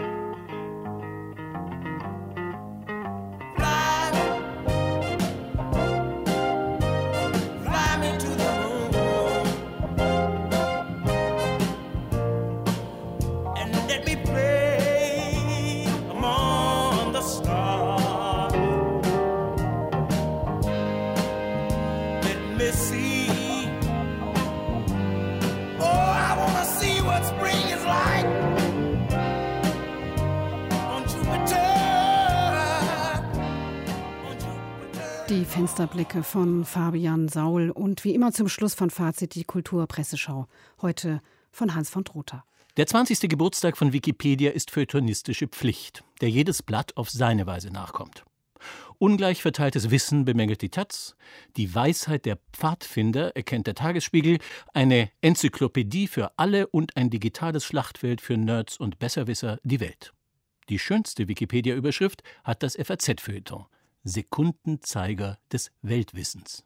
Die Fensterblicke von Fabian Saul und wie immer zum Schluss von Fazit die Kulturpresseschau. Heute von Hans von Trotha. Der 20. Geburtstag von Wikipedia ist feuilletonistische Pflicht, der jedes Blatt auf seine Weise nachkommt. Ungleich verteiltes Wissen bemängelt die taz, die Weisheit der Pfadfinder erkennt der Tagesspiegel, eine Enzyklopädie für alle und ein digitales Schlachtfeld für Nerds und Besserwisser die Welt. Die schönste Wikipedia-Überschrift hat das FAZ-Feuilleton. Sekundenzeiger des Weltwissens.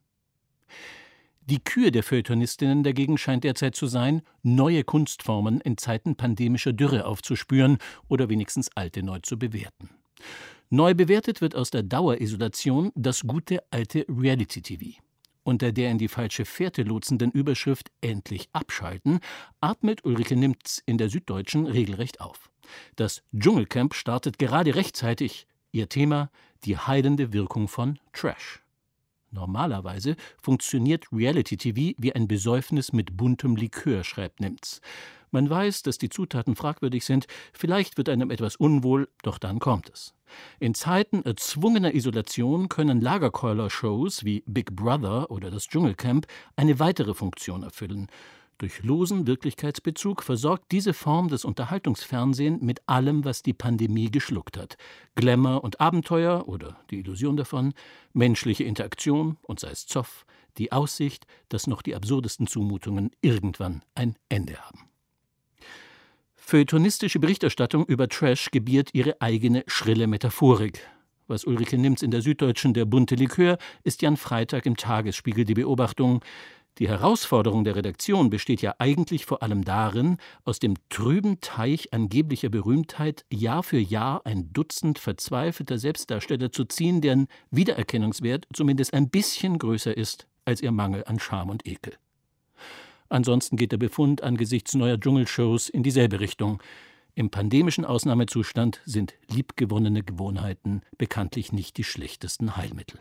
Die Kür der Feuilletonistinnen dagegen scheint derzeit zu sein, neue Kunstformen in Zeiten pandemischer Dürre aufzuspüren oder wenigstens alte neu zu bewerten. Neu bewertet wird aus der Dauerisolation das gute alte Reality-TV. Unter der in die falsche Fährte lotsenden Überschrift »Endlich abschalten« atmet Ulrike Nimtz in der Süddeutschen regelrecht auf. Das Dschungelcamp startet gerade rechtzeitig. Ihr Thema: die heilende Wirkung von Trash. Normalerweise funktioniert Reality-TV wie ein Besäufnis mit buntem Likör, schreibt Nimtz. Man weiß, dass die Zutaten fragwürdig sind, vielleicht wird einem etwas unwohl, doch dann kommt es. In Zeiten erzwungener Isolation können Lagerkeuler-Shows wie Big Brother oder das Dschungelcamp eine weitere Funktion erfüllen. Durch losen Wirklichkeitsbezug versorgt diese Form des Unterhaltungsfernsehen mit allem, was die Pandemie geschluckt hat. Glamour und Abenteuer oder die Illusion davon, menschliche Interaktion und sei es Zoff, die Aussicht, dass noch die absurdesten Zumutungen irgendwann ein Ende haben. Feuilletonistische Berichterstattung über Trash gebiert ihre eigene schrille Metaphorik. Was Ulrike Nimtz in der Süddeutschen der bunte Likör, ist Jan Freitag im Tagesspiegel die Beobachtung: Die Herausforderung der Redaktion besteht ja eigentlich vor allem darin, aus dem trüben Teich angeblicher Berühmtheit Jahr für Jahr ein Dutzend verzweifelter Selbstdarsteller zu ziehen, deren Wiedererkennungswert zumindest ein bisschen größer ist als ihr Mangel an Charme und Ekel. Ansonsten geht der Befund angesichts neuer Dschungelshows in dieselbe Richtung. Im pandemischen Ausnahmezustand sind liebgewonnene Gewohnheiten bekanntlich nicht die schlechtesten Heilmittel.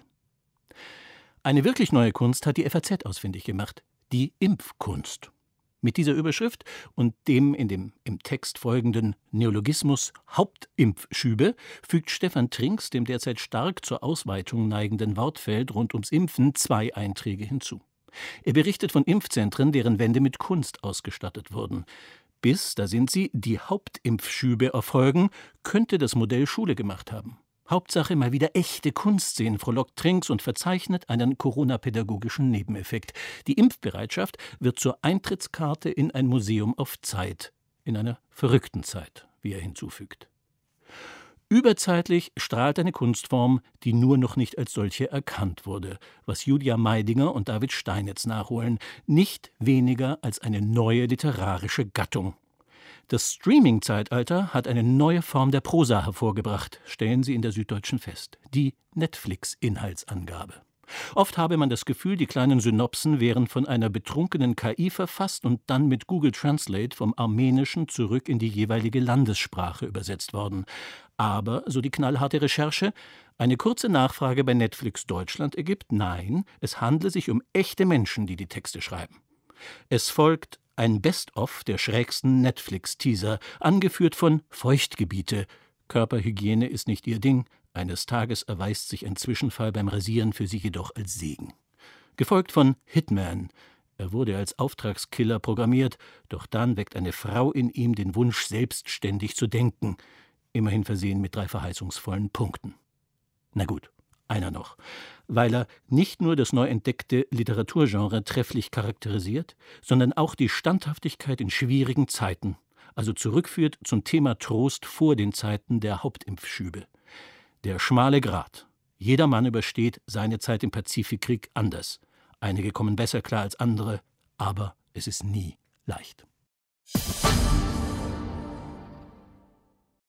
Eine wirklich neue Kunst hat die FAZ ausfindig gemacht, die Impfkunst. Mit dieser Überschrift und dem im Text folgenden Neologismus Hauptimpfschübe fügt Stefan Trinks dem derzeit stark zur Ausweitung neigenden Wortfeld rund ums Impfen 2 Einträge hinzu. Er berichtet von Impfzentren, deren Wände mit Kunst ausgestattet wurden. Bis, da sind sie, die Hauptimpfschübe erfolgen, könnte das Modell Schule gemacht haben. Hauptsache mal wieder echte Kunst sehen, frohlockt Trinks und verzeichnet einen Corona-pädagogischen Nebeneffekt. Die Impfbereitschaft wird zur Eintrittskarte in ein Museum auf Zeit. In einer verrückten Zeit, wie er hinzufügt. Überzeitlich strahlt eine Kunstform, die nur noch nicht als solche erkannt wurde, was Julia Meidinger und David Steinitz nachholen, nicht weniger als eine neue literarische Gattung. Das Streaming-Zeitalter hat eine neue Form der Prosa hervorgebracht, stellen sie in der Süddeutschen fest, die Netflix-Inhaltsangabe. Oft habe man das Gefühl, die kleinen Synopsen wären von einer betrunkenen KI verfasst und dann mit Google Translate vom Armenischen zurück in die jeweilige Landessprache übersetzt worden. Aber, so die knallharte Recherche, Eine kurze Nachfrage bei Netflix Deutschland ergibt, nein, es handle sich um echte Menschen, die die Texte schreiben. Es folgt ein Best-of der schrägsten Netflix-Teaser, angeführt von Feuchtgebiete. Körperhygiene ist nicht ihr Ding. Eines Tages erweist sich ein Zwischenfall beim Rasieren für sie jedoch als Segen. Gefolgt von Hitman. Er wurde als Auftragskiller programmiert, doch dann weckt eine Frau in ihm den Wunsch, selbstständig zu denken. Immerhin versehen mit 3 verheißungsvollen Punkten. Na gut, einer noch. Weil er nicht nur das neu entdeckte Literaturgenre trefflich charakterisiert, sondern auch die Standhaftigkeit in schwierigen Zeiten, also zurückführt zum Thema Trost vor den Zeiten der Hauptimpfschübe. Der schmale Grat. Jeder Mann übersteht seine Zeit im Pazifikkrieg anders. Einige kommen besser klar als andere, aber es ist nie leicht.